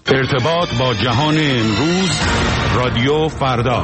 ارتباط با جهان امروز، رادیو فردا.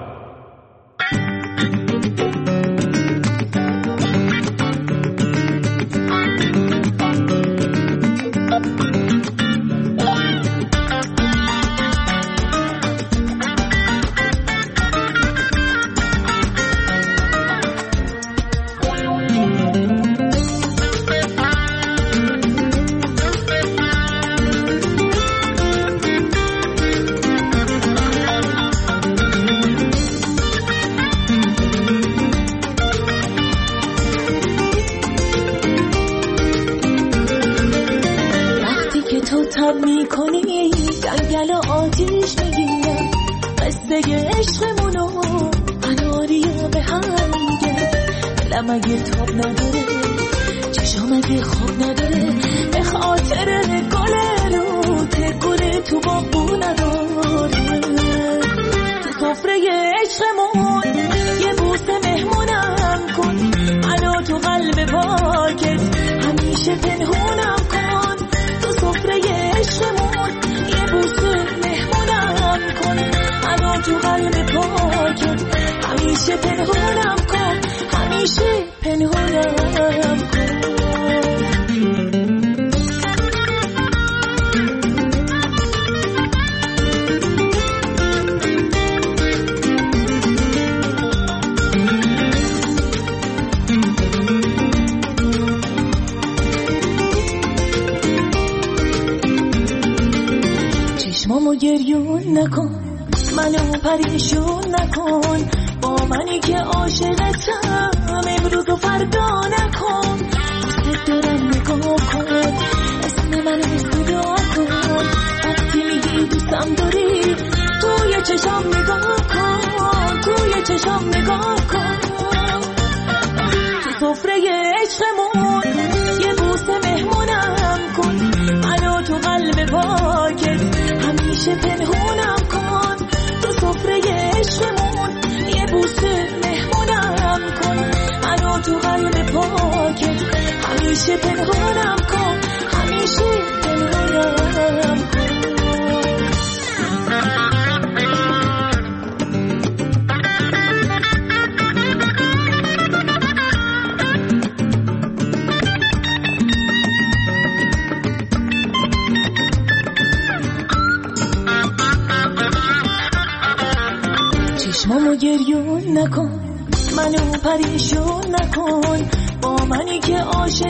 چشمامو گریون نکن، منو پریشون نکن، با منی که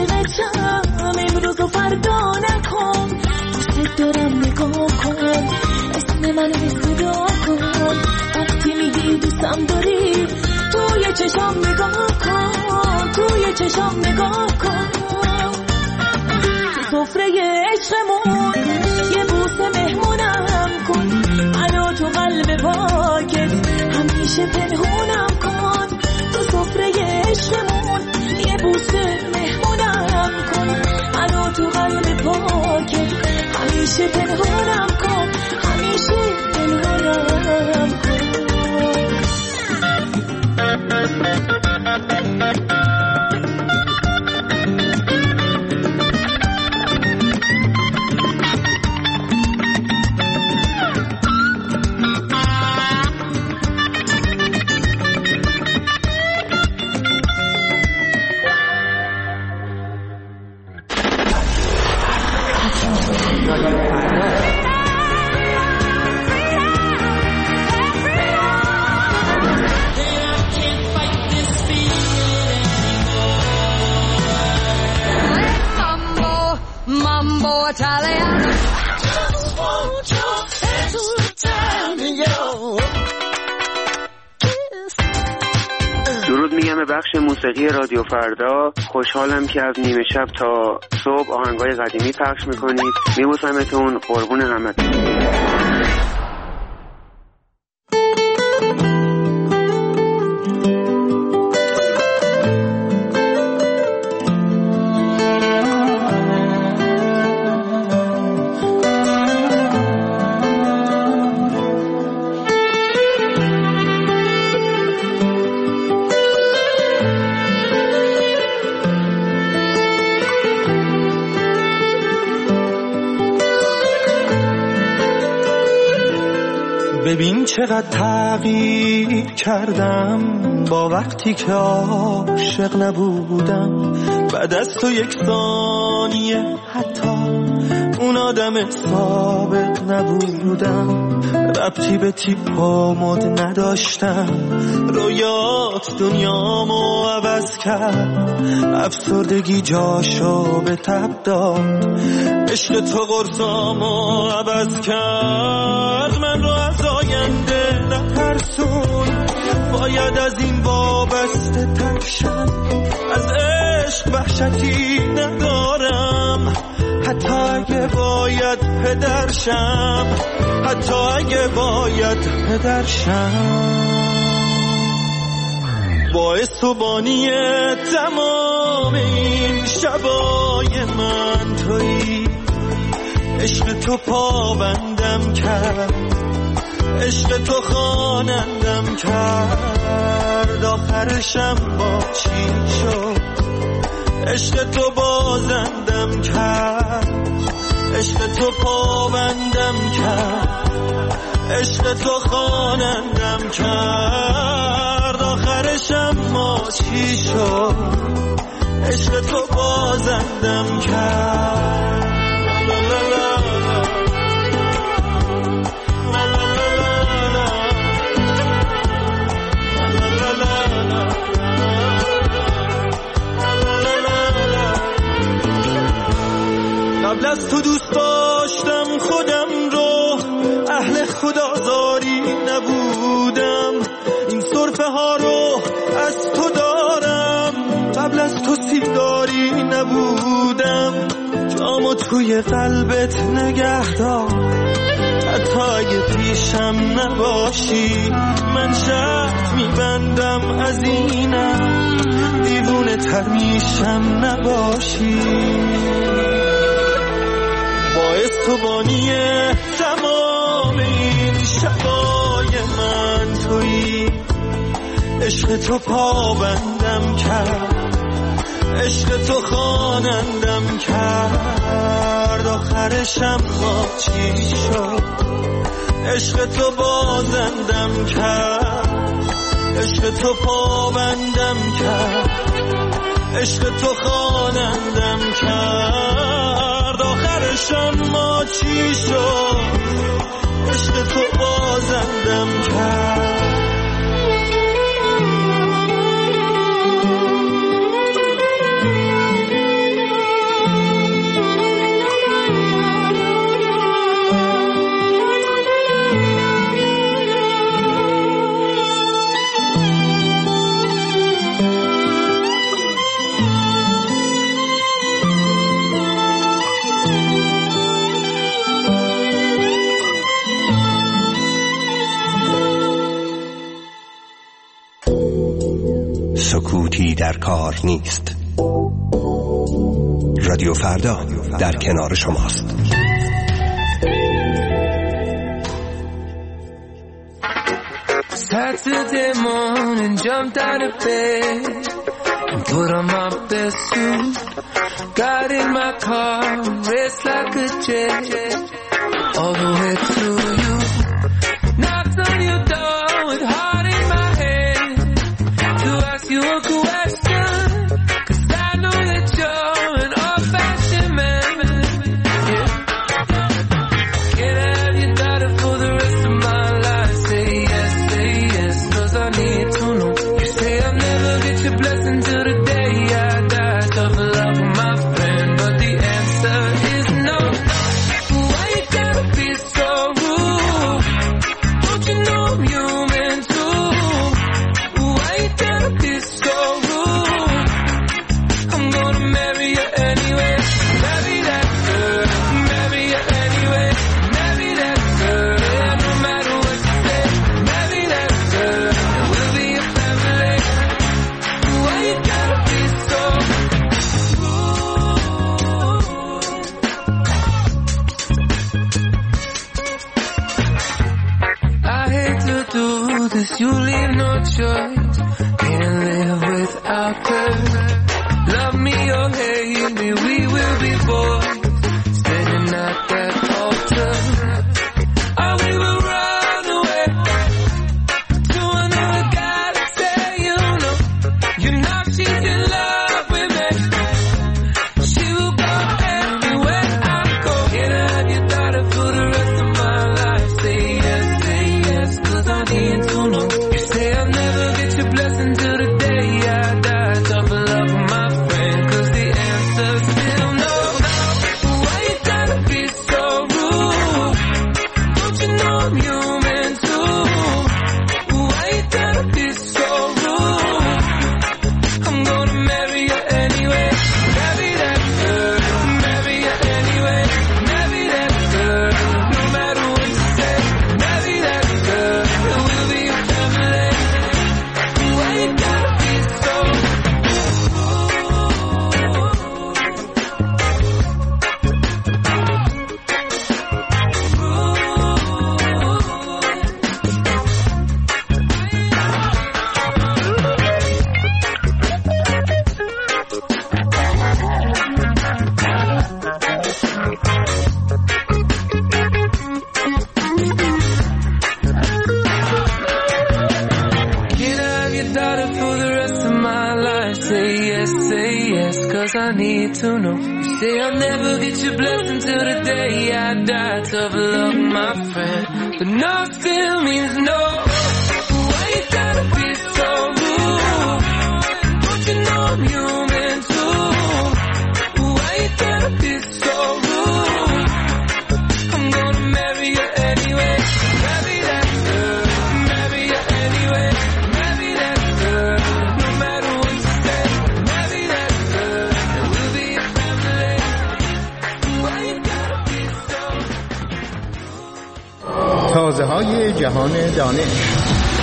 عاشقتم امروز و فردا نکن. دوست دارم نگاه کن، اسم منو صدا کن، وقتی میگی دوستم داری توی چشام نگاه کن، توی چشام نگاه کن. تو سفره عشقمون یه بوسه مهمونم کن، منو تو قلب پاکت همیشه پنهونم کن. تو سفره عشقمون یه بوسه مهمونم کن، منو تو قلب پاکت همیشه پنهونم کن، همیشه پنهونم کن. درود میگم به بخش موسیقی رادیو فردا. خوشحالم که از نیمه شب تا صبح آهنگای قدیمی پخش میکنید. میبوسمتون، قربون همتون. ببین چقدر تغییر کردم با وقتی که عاشق نبودم. بعد از تو یک ثانیه حتی اون آدم سابق نبودم. ربطی به تیپ و مد نداشتم، رویات دنیامو عوض کرد. افسردگی جاشو به تب داد، عشق تو قرصامو عوض کرد. من رو از آینده نترسون، باید از این وابسته تر شم. از عشق وحشتی ندارم، حتی اگه باید پدرشم، حتی اگه باید پدرشم. باعث و بانی تمام این شبای من تویی. عشق تو پابندم کرد، عشق تو خوانندم کرد. آخرشم با چی شد؟ عشق تو بازندم کرد، عشق تو پابندم کرد، عشق تو خوانندم کرد. آخرشم ما چی شد؟ عشق تو بازندم کرد. قبل از تو دوست داشتم خودم رو، اهل خدازاری نبودم. این سرفه ها رو از تو دارم، قبل از تو سیگاری نبودم. جامو توی قلبت نگه دار، حتی اگه پیشم نباشی. من شرط میبندم از اینم، دیوونه تر میشم نباشی. باعث تو بانی تمام این شبای من تویی. عشق تو پابندم کرد، عشق تو خوانندم کرد. آخرشم ما چی شد؟ عشق تو بازندم کرد، عشق تو پابندم کرد، عشق تو خوانندم کرد. آخرشم ما چی شد؟ عشق تو بازندم کرد. سکوتی در کار نیست. رادیو فردا در کنار شماست. Saturday morning, jumped out of bed and put on my best suit. Got in my car, raced like a jet all the way to you. Knocked on your door with heart in my hand to ask you a question, 'cause I know that you're an old-fashioned man. Yeah. Can I have your daughter for the rest of my life? Say yes, 'cause I need to know. You say I'll never get your blessing till the day I die. Tough love for my friend, but the answer is no. Why you gotta be so rude? Don't you know I'm human too? Why you gotta be so rude? I'm gonna marry you anyway. Marry that girl, marry you anyway. Marry that girl, yeah, no matter what you say. Marry that girl, and we'll be a family. Why you gotta be so rude? I hate to do this, you leave no choice. Can't live without her. Love me or hate me, we will be boys standing at that altar. Oh, we will run away Cause I need to know. You say I'll never get your blessing till the day I die. Tough love, my friend, but no still means no. Why you gotta be so rude? Don't you know I'm human too? Why you gotta be so rude? I'm gonna marry you anyway. Marry that girl, marry you anyway. Marry that girl, no matter what you say. Marry that girl, and we'll be a family. Why you gotta be so rude? تازه‌های جهان دانش.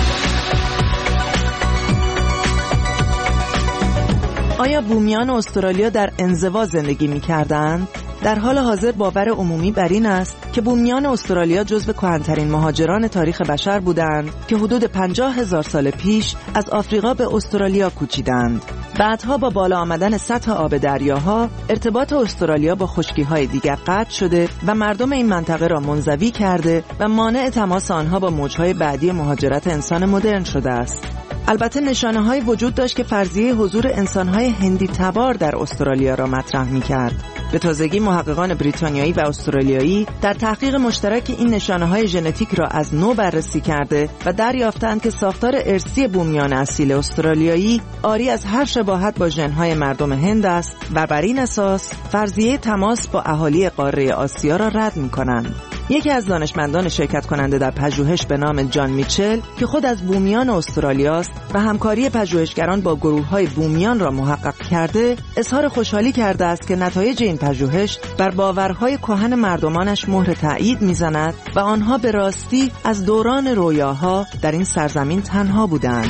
آیا بومیان استرالیا در انزوا زندگی می‌کردند؟ در حال حاضر باور عمومی بر این است که بومیان استرالیا جزو کهن‌ترین مهاجران تاریخ بشر بودند که حدود 50,000 سال پیش از آفریقا به استرالیا کوچیدند. بعدها با بالا آمدن سطح آب دریاها، ارتباط استرالیا با خشکی‌های دیگر قطع شده و مردم این منطقه را منزوی کرده و مانع تماس آنها با موج‌های بعدی مهاجرت انسان مدرن شده است. البته نشانه‌هایی وجود داشت که فرضیه حضور انسان‌های هندی تبار در استرالیا را مطرح می‌کرد. به تازگی محققان بریتانیایی و استرالیایی در تحقیق مشترک این نشانه‌های ژنتیک را از نو بررسی کرده و دریافتند که ساختار ارثی بومیان اصیل استرالیایی عاری از هر شباهت با ژن‌های مردم هند است و بر این اساس فرضیه تماس با اهالی قاره آسیا را رد می‌کنند. یکی از دانشمندان شرکت کننده در پژوهش به نام جان میچل که خود از بومیان استرالیا است و همکاری پژوهشگران با گروه‌های بومیان را محقق کرده، اظهار خوشحالی کرده است که نتایج این پژوهش بر باورهای کهن مردمانش مهر تأیید می‌زند و آنها به راستی از دوران رویاها در این سرزمین تنها بودند.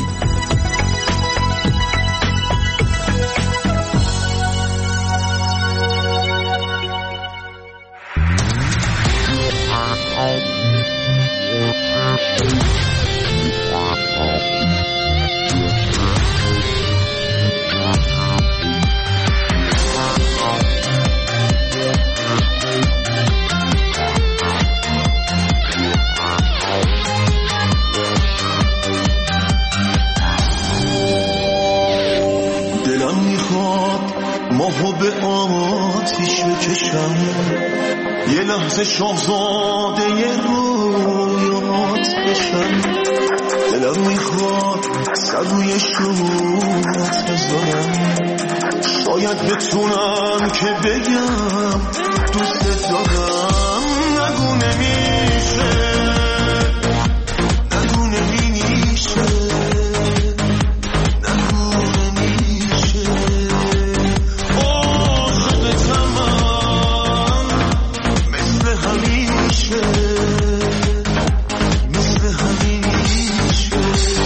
یه لحظه شاهزاده رویات بشم، دلم میخواد سر روی شوت بذارم، شاید بتونم که بگم دوست دارم. نگو نمیشه، نگو نمیشه، نگو نمیشه، عاشقتم مثل همیشه، مثل همیشه.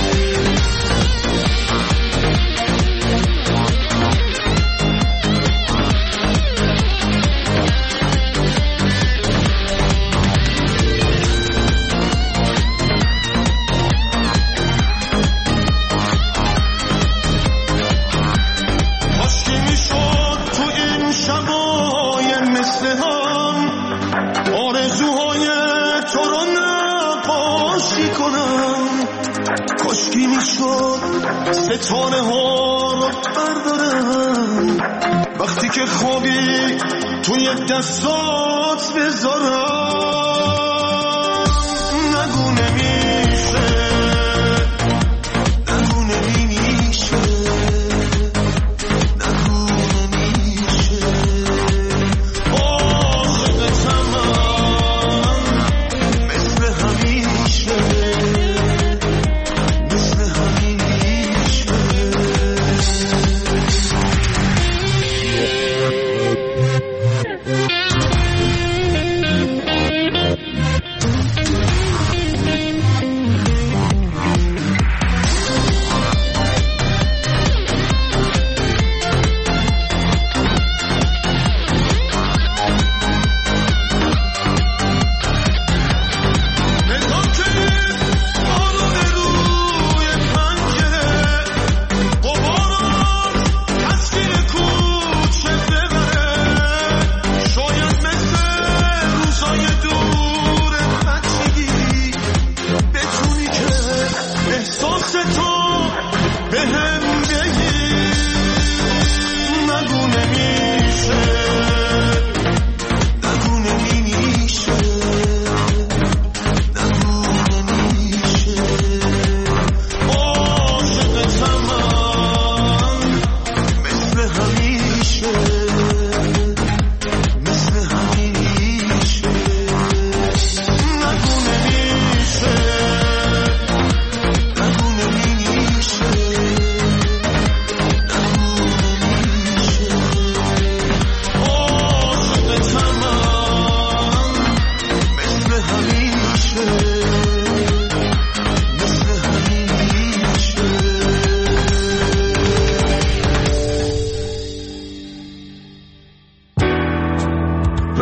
کاشکی میشد ستاره ها رو بردارم، وقتی که خوابی توی دستات بذارم. نگو نمیشه، نگو نمیشه، نگو نمیشه، عاشقتم مثل همیشه.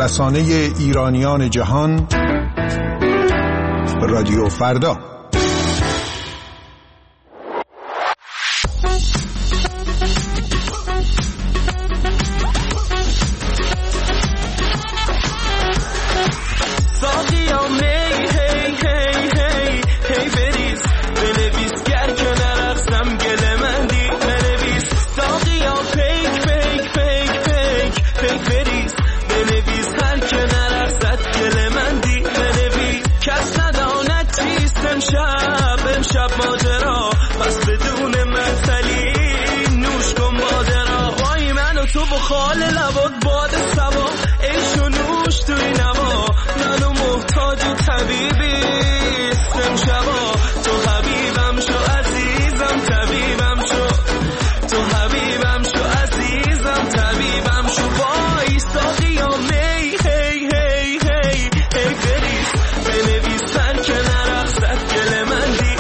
رسانه ایرانیان جهان، رادیو فردا. امشب ماجرا پس بدون مثلی نوش کن بادرا وای من و تو بخال لبات باد سوا عیش و نوش توی نوا منو محتاج طبیبی امشبا تو حبیبم شو عزیزم طبیبم شو تو حبیبم شو عزیزم طبیبم شو وای ساقیا می هی هی هی هی بریز بنویس سر کنار اقصد گل من دی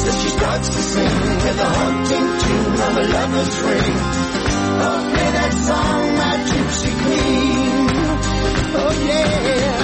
as she starts to sing with the haunting tune of a lover's ring. Oh, play that song, my gypsy queen. Oh, yeah.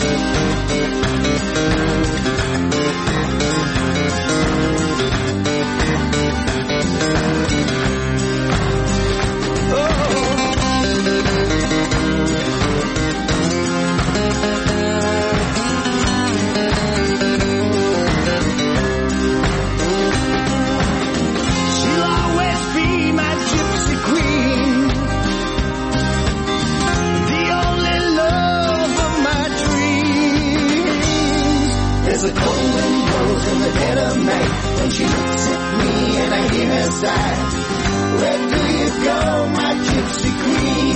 There's a cold wind blows in the dead of night when she looks at me and I hear her sigh. Where do you go, my gypsy queen?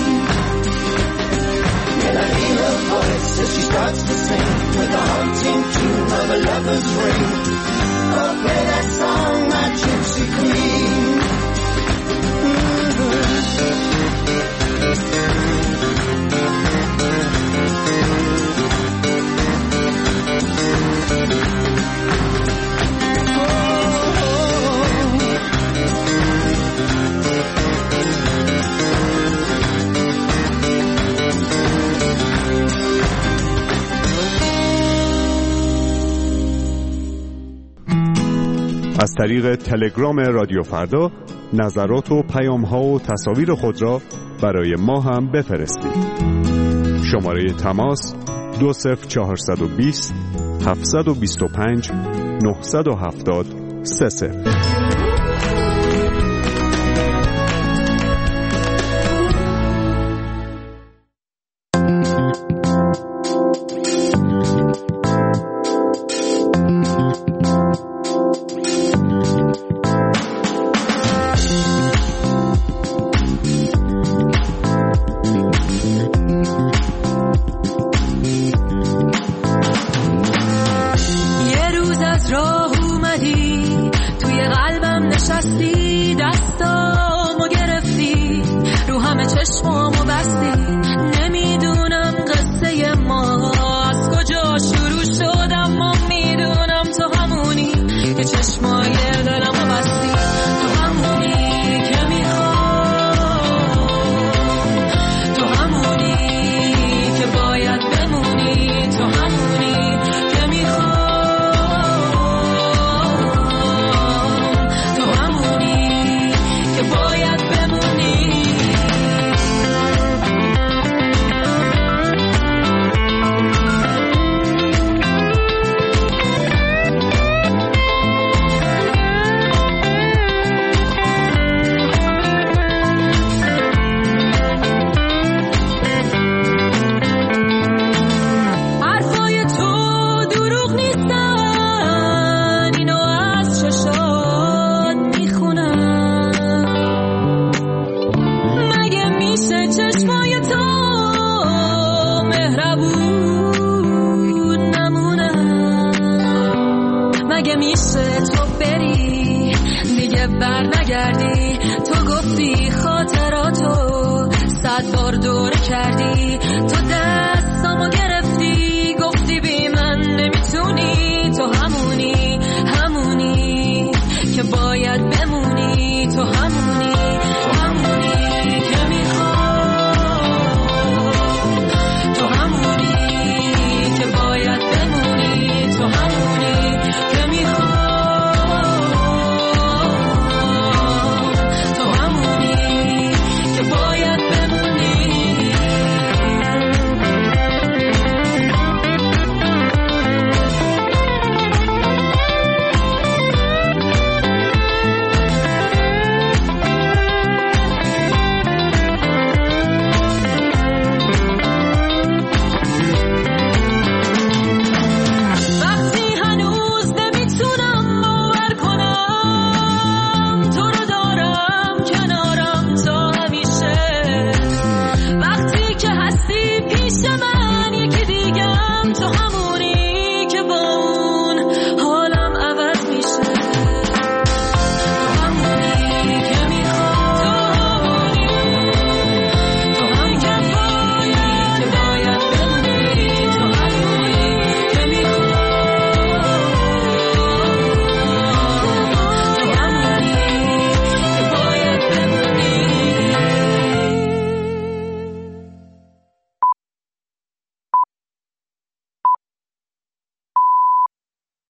And I hear her voice as she starts to sing with the haunting tune of a lover's ring. Oh, play that song, my gypsy queen. از طریق تلگرام رادیو فردا نظرات و پیام‌ها و تصاویر خود را برای ما هم بفرستید. شماره تماس 20420 725 970 30. بر نگردی تو گفتی خاطراتو 100 بار دور کردی تو در